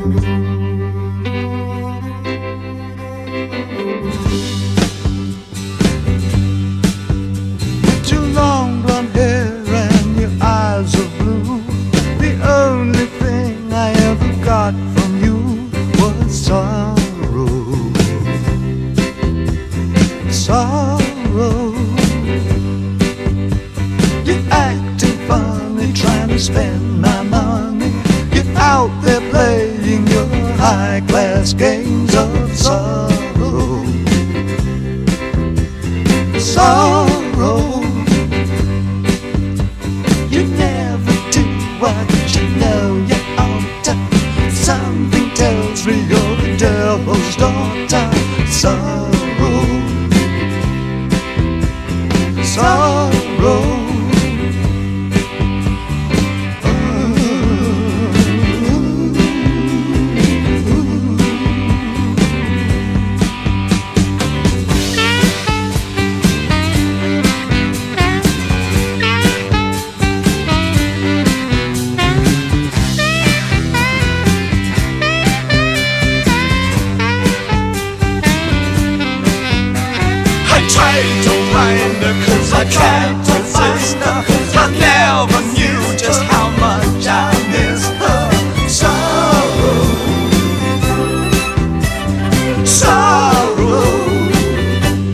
With your long blonde hair and your eyes of blue, the only thing I ever got from you was sorrow. Sorrow. You're acting funny, trying to spend my money. You're out there playing your high-class games of sorrow. Sorrow. You never do what you know.